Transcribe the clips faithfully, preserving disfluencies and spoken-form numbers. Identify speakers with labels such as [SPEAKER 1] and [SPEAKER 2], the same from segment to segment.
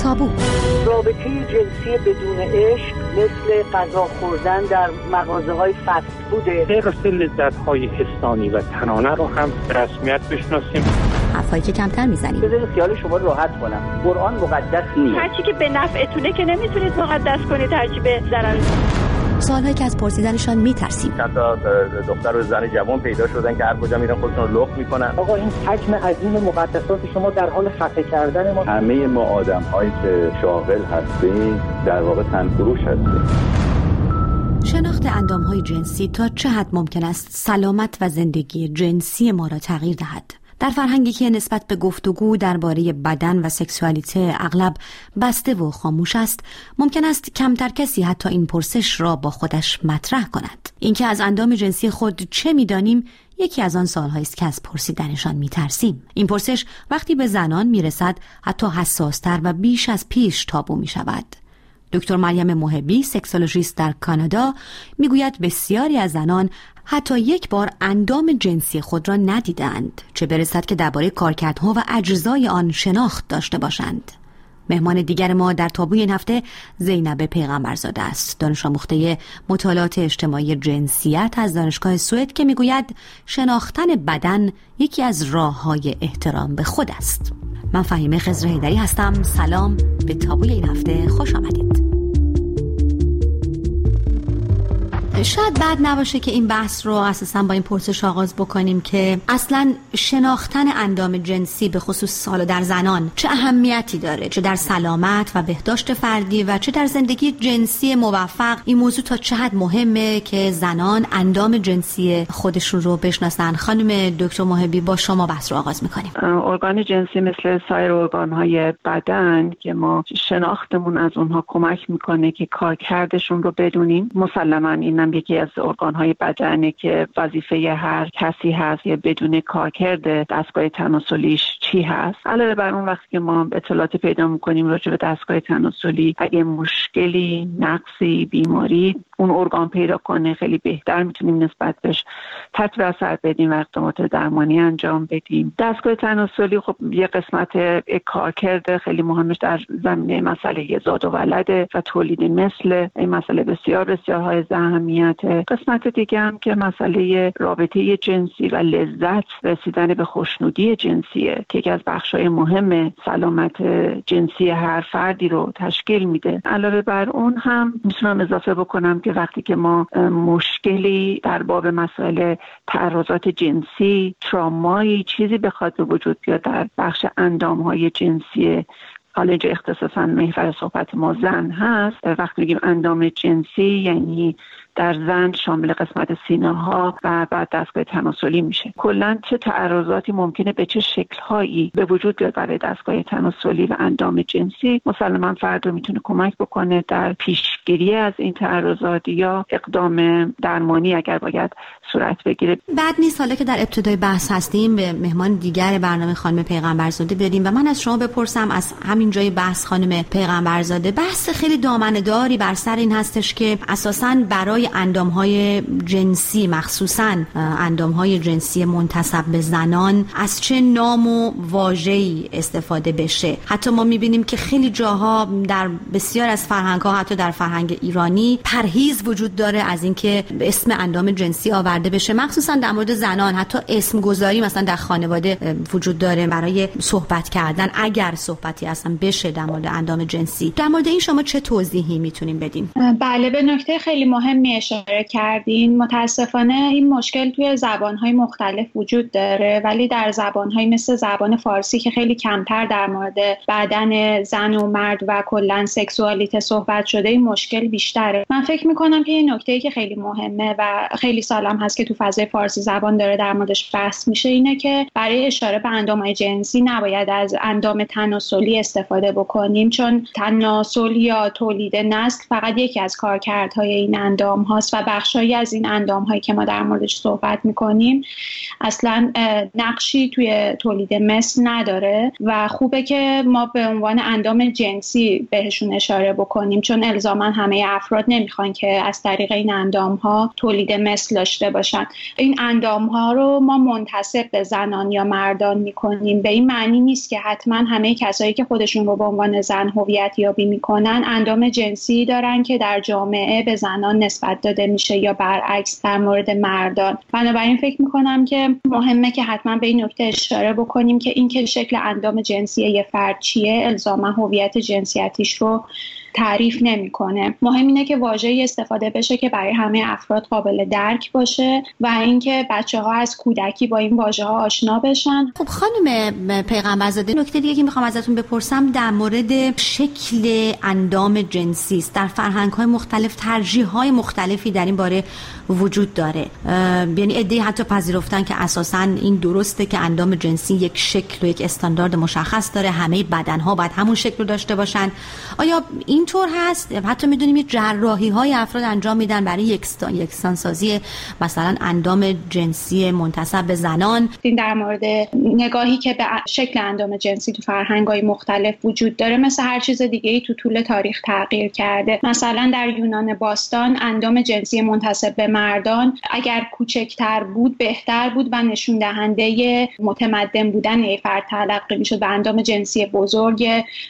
[SPEAKER 1] تابو.
[SPEAKER 2] رابطه جنسی بدون عشق مثل غذا خوردن در مغازه‌های فست فوده.
[SPEAKER 3] غیر لذت‌های حسانی و تنانه رو هم به رسمیت بشناسیم.
[SPEAKER 1] حرفایی که کمتر میزنیم.
[SPEAKER 2] بذارید خیال شما راحت کنم. قرآن مقدس نیست.
[SPEAKER 4] هرچی که به نفعتونه که نمیتونید مقدس کنید، هرچی به ضرر.
[SPEAKER 1] سوالهایی که از پرسیدنشان میترسیم.
[SPEAKER 5] چند تا دختر و زن جوان پیدا شدن که هر کجا میرن خودشون رو لخت میکنن.
[SPEAKER 2] آقا این حجم عظیم مقدسات شما در حال خفه کردن ما.
[SPEAKER 5] همه ما آدم‌هایی که شاغل هستیم در واقع تنفروش هستیم.
[SPEAKER 1] شناخت اندام‌های جنسی تا چه حد ممکن است سلامت و زندگی جنسی ما را تغییر دهد؟ در فرهنگی که نسبت به گفتگو درباره بدن و سکسوالیته اغلب بسته و خاموش است، ممکن است کمتر کسی حتی این پرسش را با خودش مطرح کند. اینکه از اندام جنسی خود چه می‌دانیم یکی از آن سال‌هایی است که از پرسیدنشان می‌ترسیم. این پرسش وقتی به زنان می‌رسد حتی حساس‌تر و بیش از پیش تابو می‌شود. دکتر مریم محبی، سکسولوژیست در کانادا، میگوید بسیاری از زنان حتی یک بار اندام جنسی خود را ندیدند، چه برسد که درباره کارکردها و اجزای آن شناخت داشته باشند. مهمان دیگر ما در تابوی این هفته زینب پیغمبرزاده است، دانش آموخته مطالعات اجتماعی جنسیت از دانشگاه سوئد که میگوید شناختن بدن یکی از راه‌های احترام به خود است. من فهیمه خضر حیدری هستم. سلام، به تابوی این هفته خوش آمدید. شاید بد نباشه که این بحث رو اساساً با این پرسش آغاز بکنیم که اصلاً شناختن اندام جنسی به خصوص حالا در زنان چه اهمیتی داره، چه در سلامت و بهداشت فردی و چه در زندگی جنسی موفق. این موضوع تا چه حد مهمه که زنان اندام جنسی خودشون رو بشناسن. خانم دکتر محبی، با شما بحث رو آغاز میکنیم.
[SPEAKER 6] ارگان جنسی مثل سایر ارگان‌های بدن که ما شناختمون از اونها کمک میکنه که کارکردشون رو بدونیم. مسلماً این یکی از ارگان‌های بدنه که وظیفه هر کسی هست که بدون کارکرد دستگاه تناسلیش چی هست. علاوه بر اون وقتی که ما اطلاعات پیدا می‌کنیم راجع به دستگاه تناسلی، اگه مشکلی، نقصی، بیماری اون ارگان پیدا کنه، خیلی بهتر میتونیم نسبت بهش تطبیق اثر بدیم و اقدامات درمانی انجام بدیم. دستگاه تناسلی خب یه قسمت کارکرد خیلی مهمش در زمینه مسئله زاد و ولد و تولید مثل، این مسئله بسیار بسیار های اهمیت. قسمت دیگه هم که مسئله رابطه جنسی و لذت، رسیدن به خوشنودی جنسیه که یکی از بخش‌های مهم سلامت جنسی هر فردی رو تشکیل میده. علاوه بر اون هم میتونم اضافه بکنم که وقتی که ما مشکلی در باب مسائل تعرضات جنسی، ترامایی، چیزی بخواد به وجود بیاد در بخش اندام‌های جنسی، حالا اینجا اختصاصاً محور صحبت ما زن هست، وقتی میگیم اندام جنسی یعنی در زن شامل قسمت سینه ها و بعد دستگاه تناسلی میشه. کلاً چه تعرضاتی ممکنه به چه شکل‌هایی به وجود بیاد برای دستگاه تناسلی و اندام جنسی، مسلماً فرد رو میتونه کمک بکنه در پیشگیری از این تعرضات یا اقدام درمانی اگر باید صورت بگیره.
[SPEAKER 1] بعد نیست حالا که در ابتدای بحث هستیم به مهمان دیگر برنامه خانم پیغمبرزاده بریم و من از شما بپرسم، از همین جای بحث خانم پیغمبرزاده، بحث خیلی دامنه‌داری بر سر این هستش که اساساً برای اندام‌های جنسی، مخصوصاً اندام‌های جنسی منتسب به زنان، از چه نام و واژه‌ای استفاده بشه. حتی ما می‌بینیم که خیلی جاها در بسیار از فرهنگ‌ها، حتی در فرهنگ ایرانی، پرهیز وجود داره از اینکه اسم اندام جنسی آورده بشه، مخصوصاً در مورد زنان. حتی اسم گذاری مثلا در خانواده وجود داره برای صحبت کردن، اگر صحبتی اصلا بشه در مورد اندام جنسی. در مورد این شما چه توضیحی میتونیم بدین؟
[SPEAKER 7] بله، به نکته خیلی مهمی اشاره کردین. متاسفانه این مشکل توی زبان‌های مختلف وجود داره، ولی در زبان‌های مثل زبان فارسی که خیلی کمتر در مورد بدن زن و مرد و کلاً سکسوالیته صحبت شده، این مشکل بیشتره. من فکر می‌کنم که این نکته‌ای که خیلی مهمه و خیلی سالم هست که تو فضای فارسی زبان داره در موردش بحث میشه اینه که برای اشاره به اندام‌های جنسی نباید از اندام تناسلی استفاده بکنیم، چون تناسل یا تولید نسل فقط یکی از کارکردهای این اندام هاست و بخشایی از این اندام هایی که ما در موردش صحبت میکنیم اصلا نقشی توی تولید مثل نداره و خوبه که ما به عنوان اندام جنسی بهشون اشاره بکنیم، چون الزاما همه افراد نمیخوان که از طریق این اندام ها تولید مثل داشته باشن. این اندام ها رو ما منتسب به زنان یا مردان میکنیم، به این معنی نیست که حتما همه کسایی که خودشون رو به عنوان زن هویت یابی میکنن اندام جنسی دارن که در جامعه به زنان نسبت داده میشه یا برعکس در مورد مردان. بنابراین فکر میکنم که مهمه که حتما به این نکته اشاره بکنیم که این که شکل اندام جنسی یه فرد چیه الزاما هویت جنسیتیش رو تعریف نمیکنه. مهم اینه که واژه‌ای استفاده بشه که برای همه افراد قابل درک باشه و اینکه بچه‌ها از کودکی با این واژه‌ها آشنا بشن.
[SPEAKER 1] خب خانم پیغمبرزاده، نکته دیگه که میخوام ازتون بپرسم در مورد شکل اندام جنسی است. در فرهنگ‌های مختلف ترجیح‌های مختلفی در این باره وجود داره. یعنی عده‌ای حتی پذیرفتن که اساساً این درسته که اندام جنسی یک شکل و یک استاندارد مشخص داره، همه بدن‌ها باید همون شکل رو داشته باشن. آیا این طور هست؟ حتی میدونیم یه جراحی های افراد انجام میدن برای یکسان یکسانسازی مثلا اندام جنسی منتسب به زنان.
[SPEAKER 7] این در مورد نگاهی که به شکل اندام جنسی تو فرهنگ‌های مختلف وجود داره مثل هر چیز دیگه‌ای تو طول تاریخ تغییر کرده. مثلا در یونان باستان اندام جنسی منتسب به مردان اگر کوچکتر بود بهتر بود و نشون دهنده متمدن بودن یک فرد تلقی میشد. به اندام جنسی بزرگ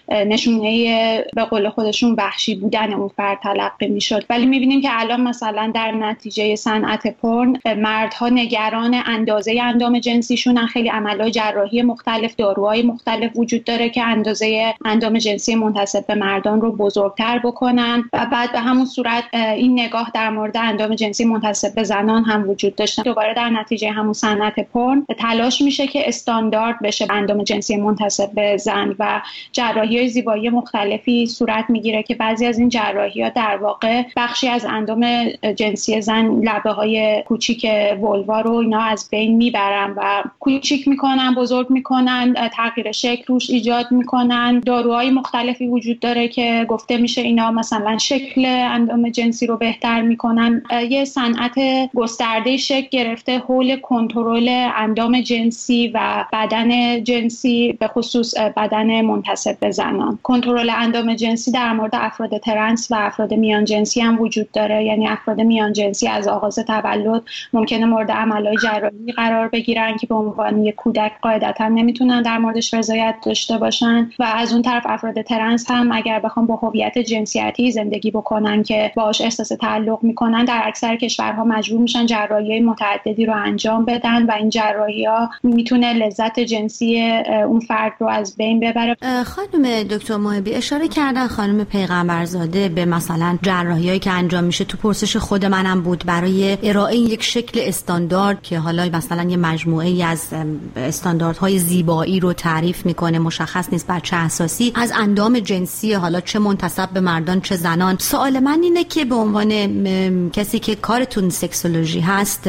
[SPEAKER 7] نشونه به قول خودشون وحشی بودن اون فرد تلقی میشد. ولی میبینیم که الان مثلا در نتیجه صنعت پورن مردها نگران اندازه اندام جنسیشون، خیلی عملهای جراحی مختلف، داروهای مختلف وجود داره که اندازه اندام جنسی منتسب به مردان رو بزرگتر بکنن و بعد به همون صورت این نگاه در مورد اندام جنسی منتسب به زنان هم وجود داشته. دوباره در نتیجه همون صنعت پورن تلاش میشه که استاندارد بشه اندام جنسی منتسب به زن و جراحی‌های زیبایی مختلفی صورت میگیره که بعضی از این جراحی‌ها در واقع بخشی از اندام جنسی زن، لبه‌های کوچیک ولوا رو اینا از بین میبرن و کوچیک میکنن، بزرگ میکنن، تغییر شکل روش ایجاد میکنن. داروهای مختلفی وجود داره که گفته میشه اینا مثلا شکل اندام جنسی رو بهتر میکنن. یه صنعت گسترده شکل گرفته حول کنترل اندام جنسی و بدن جنسی، به خصوص بدن منتسب به زنان. کنترل اندام جنسی در مورد افراد ترنس و افراد میان جنسی هم وجود داره. یعنی افراد میان جنسی از آغاز تولد ممکنه مورد عملهای جراحی قرار بگیرن که به عنوان یک کودک قاعدتا نمیتونن در موردش رضایت داشته باشن و از اون طرف افراد ترنس هم اگر بخوام با هویت جنسیتی زندگی بکنن که باهاش احساس تعلق میکنن در اکثر کشورها مجبور میشن جراحی‌های متعددی رو انجام بدن و این جراحی‌ها میتونه لذت جنسی اون فرد رو از بین ببره.
[SPEAKER 1] خانم دکتر محبی اشاره کردن خانم پیغمبرزاده به مثلا جراحی‌هایی که انجام میشه. تو پرسش خود منم بود برای ارائه یک شکل استاندارد که حالا مثلا یه مجموعه‌ای از استانداردهای زیبایی رو تعریف میکنه، مشخص نیست بر چه اساسی، از اندام جنسی حالا چه منتسب به مردان چه زنان. سوال من اینه که به عنوان کسی که کارتون سکسولوژی هست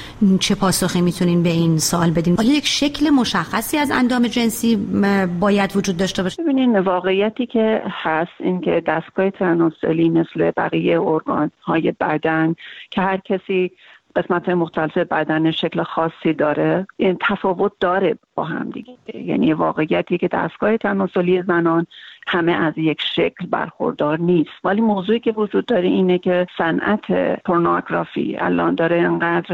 [SPEAKER 1] چه پاسخی میتونین به این سوال بدین؟ آیا یک شکل مشخصی از اندام جنسی باید وجود داشته باشه؟
[SPEAKER 6] ببینین واقعیتی که هست این که دستگاه تناسلی مثل بقیه ارگان‌های بدن که هر کسی قسمت مختلف بدن شکل خاصی داره، این تفاوت داره با هم دیگه. یعنی واقعیتی که دستگاه تناسلی زنان همه از یک شکل برخوردار نیست. ولی موضوعی که وجود داره اینه که صنعت پورنوگرافی الان داره انقدر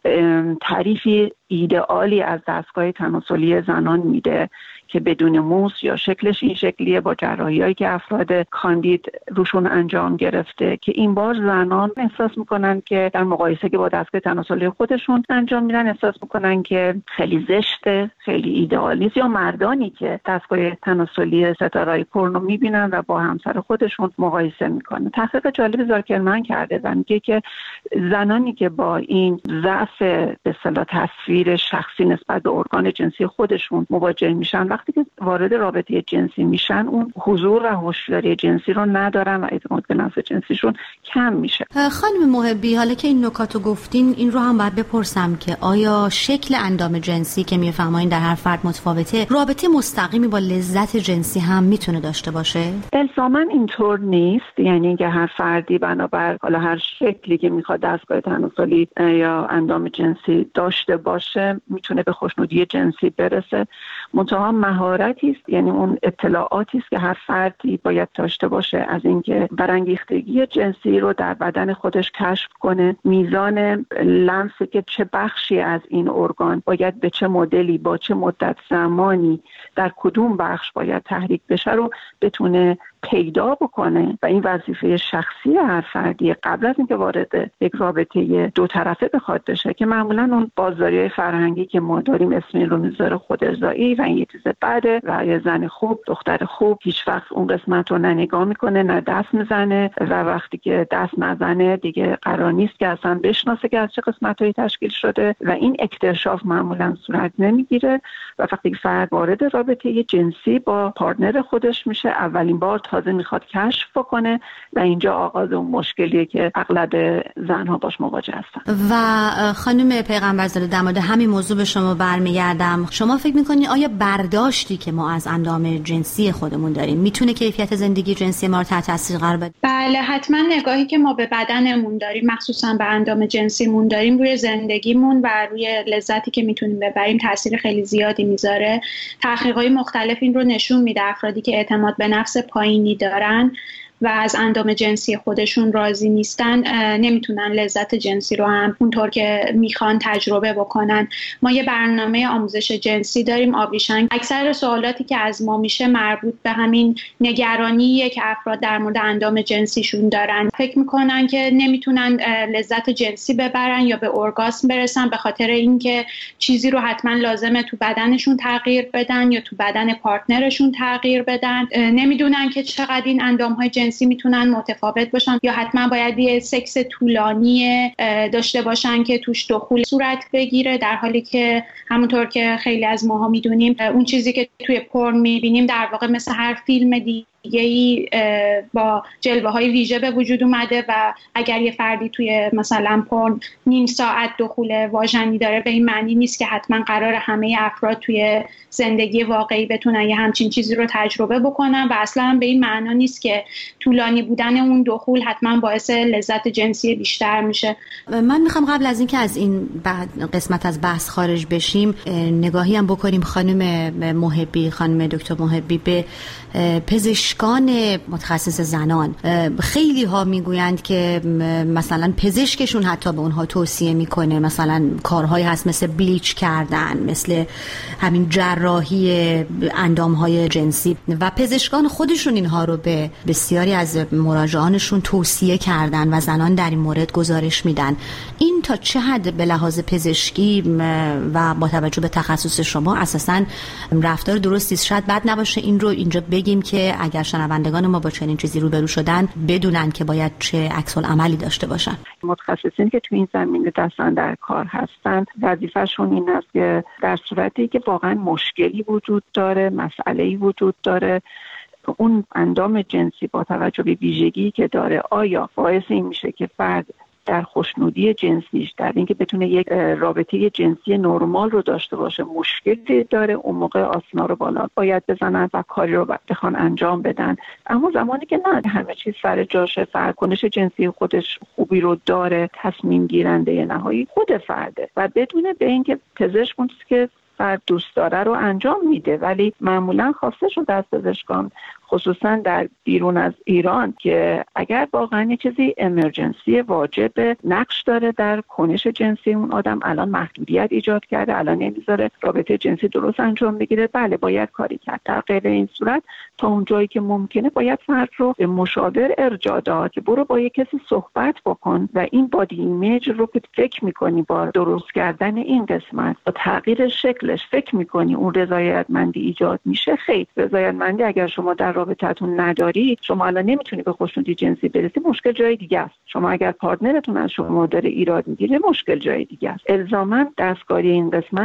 [SPEAKER 6] تعریفی ایدئالی از دستگاه تناسلی زنان میده که بدون موس یا شکلش این شکلیه با جراحی‌هایی که افراد کاندید روشون انجام گرفته که این بار زنان احساس میکنن که در مقایسه که با دستگاه تناسلی خودشون انجام میدن احساس میکنن که خیلی زشته، خیلی ایدئال نیست. یا مردانی که دستگاه تناسلی ستاره‌های پورنو میبینن و با همسر خودشون مقایسه میکنن. تحقیق جالب زاکرمن کرده و میگه که زنانی که با این ضعف به اصطلاح تصویر شخصی نسبت به ارگان جنسی خودشون مواجه میشن، وقتی که وارد رابطه جنسی میشن اون حضور و هوشیاری جنسی رو ندارن و اعتماد به نفس جنسیشون کم میشه.
[SPEAKER 1] خانم محبی، حالا که این نکاتو گفتین این رو هم باید بپرسم که آیا شکل اندام جنسی که میفرمایین در هر فرد متفاوته رابطه مستقیمی با لذت جنسی هم میتونه داشته باشه؟
[SPEAKER 6] الزاماً اینطور نیست، یعنی اینکه هر فردی بنابر حالا هر شکلی که میخواد دستگاه تناسلی یا اندام جنسی داشته باشه میتونه به خوشنودی جنسی برسه. منتها مهارتی است، یعنی اون اطلاعاتی است که هر فردی باید داشته باشه از اینکه برانگیختگی جنسی رو در بدن خودش کشف کنه، میزان لمسی که چه بخشی از این ارگان باید به چه مدلی با چه مدت زمانی در کدوم بخش باید تحریک بشه رو بتونه پیدا بکنه و این وظیفه شخصی هر فردی قبل از اینکه وارد یک رابطه دو طرفه بخواد بشه که معمولا اون بازداری‌های فرهنگی که ما داریم اسم این رو میذاره خود ارضایی و این یه چیز بده و یه زن خوب دختر خوب هیچ وقت اون قسمت رو نه نگاه میکنه نه دست میزنه و وقتی که دست نزنه دیگه قرار نیست که اصلا بشناسه که از چه قسمت‌هایی تشکیل شده و این اکتشاف معمولا صورت نمیگیره و وقتی فرد وارد رابطه جنسی با پارتنر خودش میشه اولین بار تازه میخواد کشف بکنه و اینجا آغاز اون مشکلیه که اغلب زنها باش مواجه هستن.
[SPEAKER 1] و خانم پیغمبرزاده در مورد همین موضوع به شما برمیگردم. شما فکر میکنید آیا برداشتی که ما از اندام جنسی خودمون داریم میتونه کیفیت زندگی جنسی ما رو تحت تاثیر قرار بده؟
[SPEAKER 7] بله، حتما نگاهی که ما به بدنمون داریم، مخصوصا به اندام جنسیمون داریم، روی زندگیمون و روی لذتی که میتونیم ببریم تاثیر خیلی زیادی میذاره. تحقیقات مختلف این رو نشون میده افرادی که اعتماد به نفس پایینی دارن و از اندام جنسی خودشون راضی نیستن نمیتونن لذت جنسی رو هم اونطور که میخوان تجربه بکنن. ما یه برنامه آموزش جنسی داریم، آبیشنگ. اکثر سوالاتی که از ما میشه مربوط به همین نگرانیه که افراد در مورد اندام جنسیشون دارن. فکر میکنن که نمیتونن لذت جنسی ببرن یا به ارگاسم برسن به خاطر اینکه چیزی رو حتما لازمه تو بدنشون تغییر بدن یا تو بدن پارتنرشون تغییر بدن. نمیدونن که چقدر این اندام‌های جنسی میتونن متفاوت باشن یا حتما باید یه سکس طولانی داشته باشن که توش دخول صورت بگیره، در حالی که همونطور که خیلی از ماها میدونیم اون چیزی که توی پورن میبینیم در واقع مثل هر فیلم دیگه ای با جلوه های ویژه به وجود اومده و اگر یه فردی توی مثلا پورن نیم ساعت دخول واژنی داره به این معنی نیست که حتما قرار همه افراد توی زندگی واقعی بتونن یه همچین چیزی رو تجربه بکنن و اصلا به این معنا نیست که طولانی بودن اون دخول حتما باعث لذت جنسی بیشتر میشه.
[SPEAKER 1] من میخوام قبل از اینکه از این قسمت از بحث خارج بشیم نگاهی هم بکنیم خانم محبی، خانم دکتر محبی، به پزشکان متخصص زنان. خیلی ها میگویند که مثلا پزشکشون حتی به اونها توصیه میکنه مثلا کارهایی هست مثل بلیچ کردن، مثل همین جراحی اندامهای جنسی و پزشکان خودشون اینها رو به بسیاری از مراجعانشون توصیه کردن و زنان در این مورد گزارش میدن. این تا چه حد به لحاظ پزشکی و با توجه به تخصص شما اساساً رفتار درستی است؟ شاید بد نباشه این رو اینجا بگیم که اگر شنوندگان ما با چنین چیزی روبرو شدن بدونن که باید چه عکس العملی داشته باشن.
[SPEAKER 6] متخصصین که تو این زمینه دستن در کار هستن وظیفه‌شون این است که در صورتی که واقعا مشکلی وجود داره، مسئله‌ای وجود داره، اون اندام جنسی با توجه به ویژگی که داره آیا باعث این میشه که فرد در خوشنودی جنسیش، در اینکه بتونه یک رابطه جنسی نرمال رو داشته باشه مشکلی داره، اون موقع آسنا رو بالا باید بزنن و کاری رو بخوان انجام بدن. اما زمانی که نه همه چیز سر جاشه، فرد کنش جنسی خودش خوبی رو داره، تصمیم گیرنده نهایی خود فرده و بدونه به اینکه پزشک اون که فرد دوست داره رو انجام میده. ولی معمولا خواسته شده از پزشکان خصوصا در بیرون از ایران که اگر واقعا یه چیزی امرجنسی واجب نقش داره در کنش جنسی اون آدم، الان محدودیت ایجاد کرده، الان نمیذاره رابطه جنسی درست انجام بگیره، بله باید کاری کرد. در غیر این صورت تا اون جایی که ممکنه باید فرد رو به مشاور ارجاع داد که برو با یه کسی صحبت بکن و این بادی ایمیج رو که فکر میکنی با درست کردن این قسمت با تغییر شکلش فکر میکنی اون رضایتمندی ایجاد میشه. خیر، رضایتمندی اگر شما در رابطتون نداری، شما الان نمیتونی به خوشنودی جنسی برسی، مشکل جای دیگه است. شما اگر پارتنرتون از شما داره ایراد میگیره، مشکل جای دیگه است. الزاما دستکاری این قسمت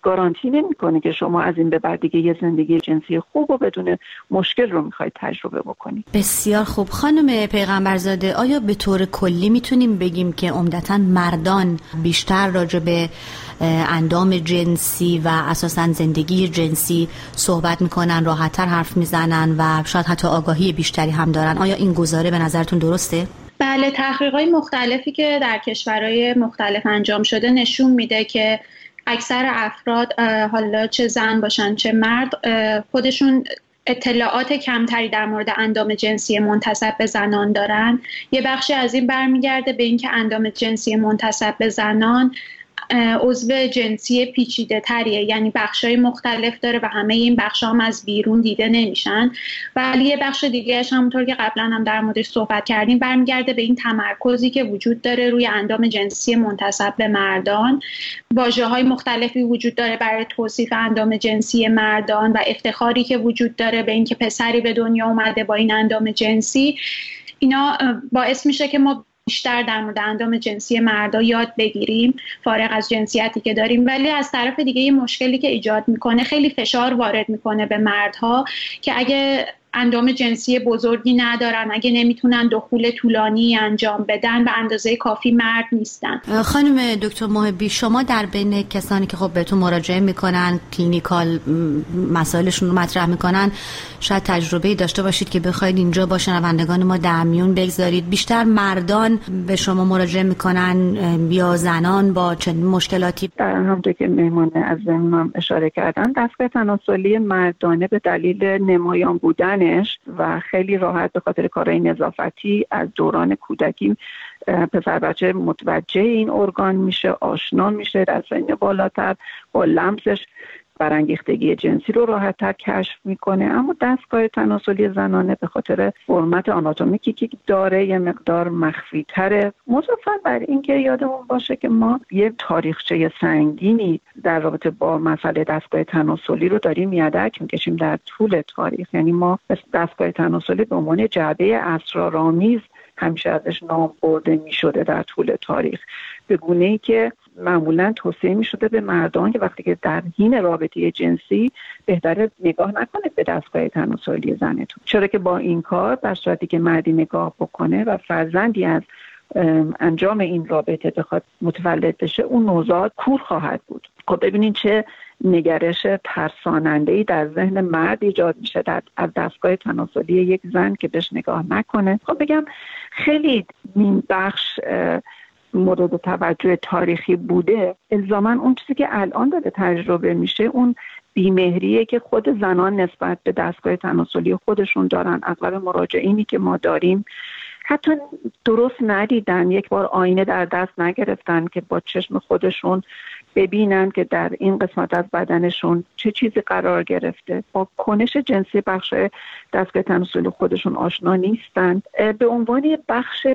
[SPEAKER 6] گارانتی نمیکنه که شما از این به بعد دیگه یه زندگی جنسی خوب و بدون مشکل رو میخواید تجربه بکنید.
[SPEAKER 1] بسیار خوب. خانم پیغمبرزاده، آیا به طور کلی میتونیم بگیم که عمدتاً مردان بیشتر راجع به اندام جنسی و اساساً زندگی جنسی صحبت میکنن، راحت‌تر حرف میزنن و شاید حتی آگاهی بیشتری هم دارن؟ آیا این گزاره به نظرتون درسته؟
[SPEAKER 7] بله، تحقیقات مختلفی که در کشورهای مختلف انجام شده نشون میده که اکثر افراد، حالا چه زن باشن چه مرد، خودشون اطلاعات کمتری در مورد اندام جنسی منتسب به زنان دارن. یه بخشی از این برمیگرده به اینکه اندام جنسی منتسب به زنان عضو جنسی پیچیده تریه، یعنی بخشای مختلف داره و همه این بخشا هم از بیرون دیده نمیشن. ولی یه بخش دیگه‌اش همونطور که قبلا هم در موردش صحبت کردیم برمیگرده به این تمرکزی که وجود داره روی اندام جنسی منتسب به مردان. واژه‌های مختلفی وجود داره برای توصیف اندام جنسی مردان و افتخاری که وجود داره به اینکه پسری به دنیا اومده با این اندام جنسی. اینا باعث میشه که ما بیشتر در مورد اندام جنسی مردا یاد بگیریم فارغ از جنسیتی که داریم. ولی از طرف دیگه یه مشکلی که ایجاد میکنه، خیلی فشار وارد میکنه به مردها که اگه اندام جنسی بزرگی ندارن، اگه نمیتونن دخول طولانی انجام بدن به اندازه کافی مرد نیستن.
[SPEAKER 1] خانم دکتر محبی، شما در بین کسانی که خب بهتون مراجعه میکنن، کلینیکال مسائلشون رو مطرح میکنن، شاید تجربه داشته باشید که بخواید اینجا با شنوندگان ما در میون بگذارید بیشتر مردان به شما مراجعه میکنن یا زنان با چنین مشکلاتی؟
[SPEAKER 6] در همونطور که مهمان از هم اشاره کردن، دستگاه تناسلی مردانه به دلیل نمایان بودن و خیلی راحت به خاطر کارهای نظافتی از دوران کودکی پسر بچه متوجه این ارگان میشه، آشنا میشه، در سن بالاتر با لمسش برانگیختگی جنسی رو راحت‌تر کشف میکنه. اما دستگاه تناسلی زنانه به خاطر فرمت آناتومیکی که داره یه مقدار مخفی تره. مضافاً بر این که یادمون باشه که ما یه تاریخچه سنگینی در رابطه با مسئله دستگاه تناسلی رو داریم یدک میکشیم در طول تاریخ. یعنی ما دستگاه تناسلی به عنوان جعبه اسرارآمیز همیشه ازش نام برده می شده در طول تاریخ، به گونه‌ای که معمولاً توصیه می شده به مردان که وقتی که در حین رابطه جنسی بهتره نگاه نکنه به دستگاه تناسلی زنتون، چرا که با این کار در صورتی که مردی نگاه بکنه و فرزندی از انجام این رابطه بخواد متولد بشه، اون نوزاد کور خواهد بود. خب ببینین چه نگرش ترساننده‌ای در ذهن مرد ایجاد میشه در از دستگاه تناسلی یک زن که بهش نگاه نکنه. خب بگم خیلی این بخش مورد توجه تاریخی بوده. الزاماً اون چیزی که الان داره تجربه میشه اون بیمهریه که خود زنان نسبت به دستگاه تناسلی خودشون دارن. اغلب مراجعینی که ما داریم حتی درست ندیدن، یک بار آینه در دست نگرفتن که با چشم خودشون ببینن که در این قسمت از بدنشون چه چیزی قرار گرفته. با کنش جنسی بخش دستگاه تناسلی خودشون آشنا نیستن. به عنوان بخش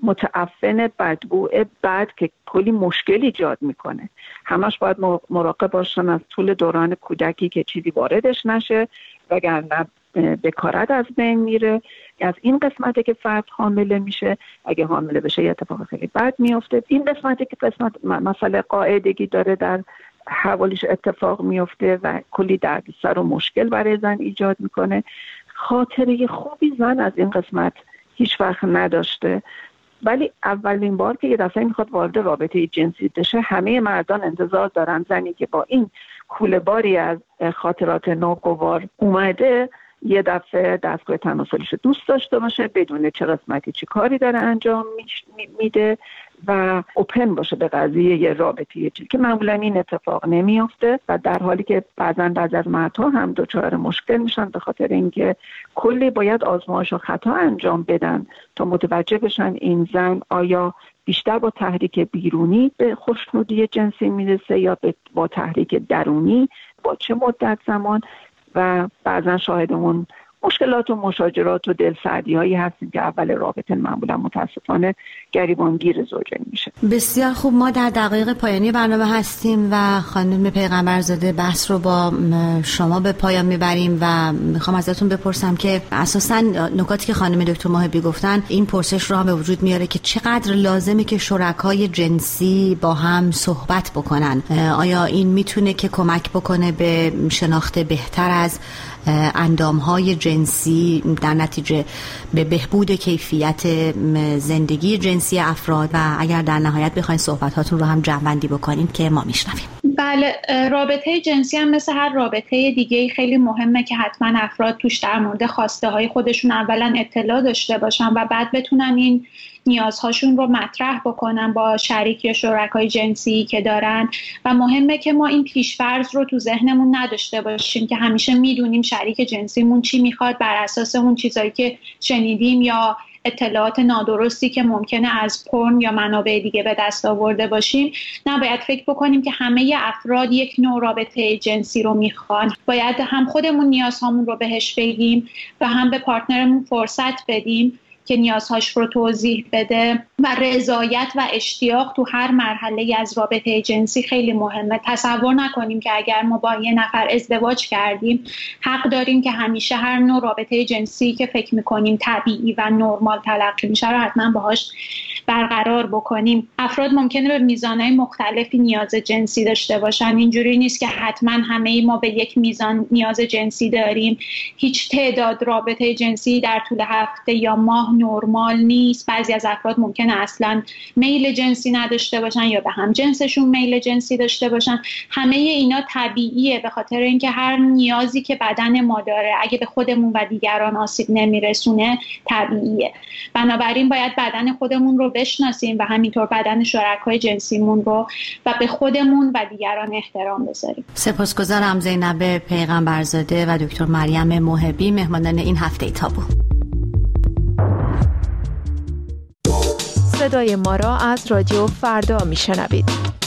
[SPEAKER 6] متعفن بدبوع بد که کلی مشکل ایجاد میکنه، همش باید مراقب باشن از طول دوران کودکی که چیزی واردش نشه، وگرنه بکارت از بین میره. از این قسمتی که فرد حامله میشه، اگه حامله بشه یه اتفاق خیلی بد میفته. این قسمتی که قسمت مسئله قاعدگی داره در حوالش اتفاق میفته و کلی دردسر و مشکل برای زن ایجاد میکنه. خاطره خوبی زن از این قسمت هیچ وقت نداشته، ولی اولین بار که یه دفعه میخواد وارد رابطه جنسی بشه، همه مردان انتظار دارن زنی که با این کوله باری از خاطرات ناگوار اومده یه دفعه دستگاه تناسلیشو دوست داشته باشه، بدونه چه قسمتی چی کاری داره انجام میده و اوپن باشه به قضیه یه رابطه جنسی، که معمولا این اتفاق نمیافته و در حالی که بعضن بعض از مردها هم دچار مشکل میشن به خاطر اینکه کلی باید آزمایش و خطا انجام بدن تا متوجه بشن این زن آیا بیشتر با تحریک بیرونی به خوشنودی جنسی میرسه یا با تحریک درونی، با چه مدت زمان. و بعضا شاهدمون مشکلات و مشاجرات و دلسردی هایی هستیم که اول رابطه معمولا متاسفانه گریبانگیر زوجین میشه.
[SPEAKER 1] بسیار خوب، ما در دقایق پایانی برنامه هستیم و خانم پیغمبرزاده بحث رو با شما به پایان میبریم و میخوام ازتون بپرسم که اساساً نکاتی که خانم دکتر ماهبی گفتن این پرسش رو هم به وجود میاره که چقدر لازمه که شرکای جنسی با هم صحبت بکنن. آیا این میتونه که کمک بکنه به شناخت بهتر از اندامهای جنسی، در نتیجه به بهبود کیفیت زندگی جنسی افراد، و اگر در نهایت بخواین صحبتاتون رو هم جمع‌بندی بکنین که ما میشنویم؟
[SPEAKER 7] بله، رابطه جنسی هم مثل هر رابطه دیگه خیلی مهمه که حتما افراد توش در مورد خواسته های خودشون اولا اطلاع داشته باشن و بعد بتونن این نیازهاشون رو مطرح بکنن با شریک یا شرکای جنسی که دارن. و مهمه که ما این پیش‌فرض رو تو ذهنمون نداشته باشیم که همیشه میدونیم شریک جنسیمون چی میخواد بر اساس اون چیزایی که شنیدیم یا اطلاعات نادرستی که ممکنه از پورن یا منابع دیگه به دست آورده باشیم. نباید فکر بکنیم که همه افراد یک نوع رابطه جنسی رو میخوان. باید هم خودمون نیازهامون رو بهش بگیم و هم به پارتنرمون فرصت بدیم که نیازهاش رو توضیح بده. و رضایت و اشتیاق تو هر مرحله از رابطه جنسی خیلی مهمه. تصور نکنیم که اگر ما با یه نفر ازدواج کردیم حق داریم که همیشه هر نوع رابطه جنسی که فکر میکنیم طبیعی و نرمال تلقی میشه رو حتما باهاش برقرار بکنیم. افراد ممکنه به میزانهای مختلفی نیاز جنسی داشته باشن. اینجوری نیست که حتما همه ما به یک میزان نیاز جنسی داریم. هیچ تعداد رابطه جنسی در طول هفته یا ماه نرمال نیست. بعضی از افراد ممکنه اصلا میل جنسی نداشته باشن یا به هم جنسشون میل جنسی داشته باشن. همه اینا طبیعیه، به خاطر اینکه هر نیازی که بدن ما داره اگه به خودمون و دیگران آسیب نمیرسونه طبیعیه. بنابراین باید بدن خودمون رو بشناسیم و همینطور بدن شرکای جنسیمون رو و به خودمون و دیگران احترام بذاریم.
[SPEAKER 1] سپاسگزارم زینب پیغمبرزاده و دکتر مریم موهبی، مهمانان این هفته تابو.
[SPEAKER 8] صدای ما را از رادیو فردا میشنوید.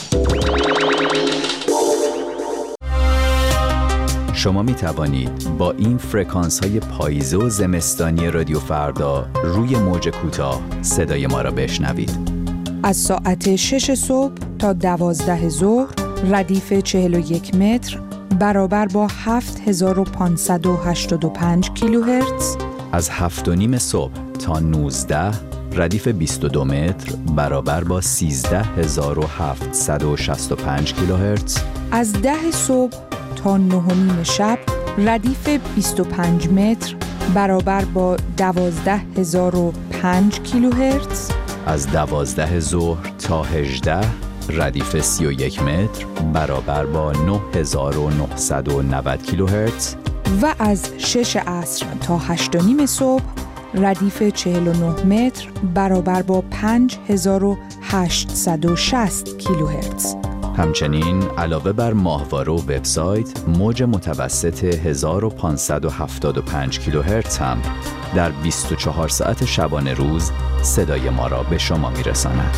[SPEAKER 9] شما می توانید با این فرکانس های پاییزه و زمستانی رادیو فردا روی موج کوتاه صدای ما را بشنوید.
[SPEAKER 10] از ساعت شش صبح تا دوازده ظهر ردیف چهل و یک متر برابر با هفت هزار و پانصد و هشتاد و پنج کیلوهرتز.
[SPEAKER 9] از هفت و نیم صبح تا نوزده ردیف بیست و دو متر برابر با سیزده هزار و هفتصد و شصت و پنج کیلوهرتز.
[SPEAKER 10] از ده صبح تا نه و نیم شب ردیف بیست و پنج متر برابر با دوازده هزار و پنج کیلوهرتز.
[SPEAKER 9] از دوازده ظهر تا هجده ردیف سی و یک متر برابر با نه هزار و نهصد و نود کیلوهرتز.
[SPEAKER 10] و از شش عصر تا هشت و نیم صبح ردیف چهل و نه متر برابر با پنج هزار و هشتصد و شصت کیلوهرتز.
[SPEAKER 9] همچنین علاوه بر ماهواره و وبسایت، موج متوسط هزار و پانصد و هفتاد و پنج کیلوهرتز هم در بیست و چهار ساعت شبانه روز صدای ما را به شما میرساند.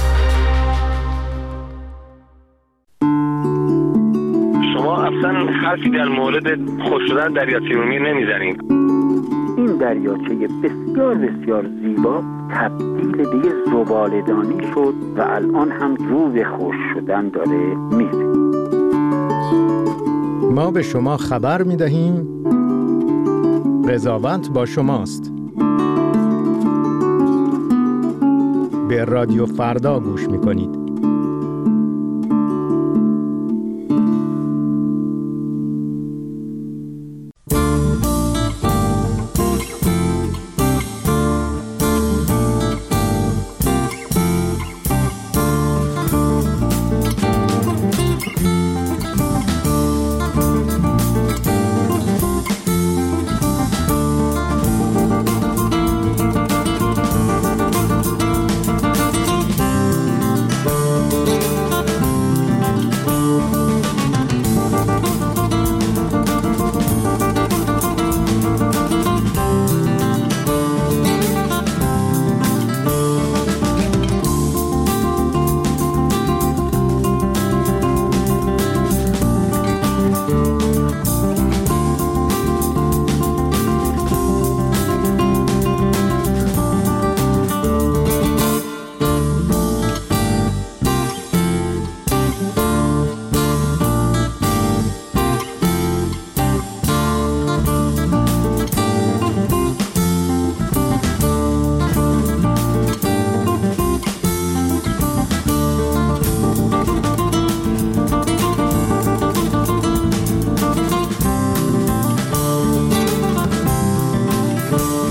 [SPEAKER 11] شما اصلا حرفی در مورد خوش شدن دریاچه ارومیه نمیزنید.
[SPEAKER 12] این دریاچه بسیار بسیار زیبا تبدیل به یه زباله‌دانی شد و الان هم رو به خشک شدن داره میره.
[SPEAKER 13] ما به شما خبر میدهیم قضاوت با شماست. به رادیو فردا گوش میکنید.
[SPEAKER 14] میکنیم.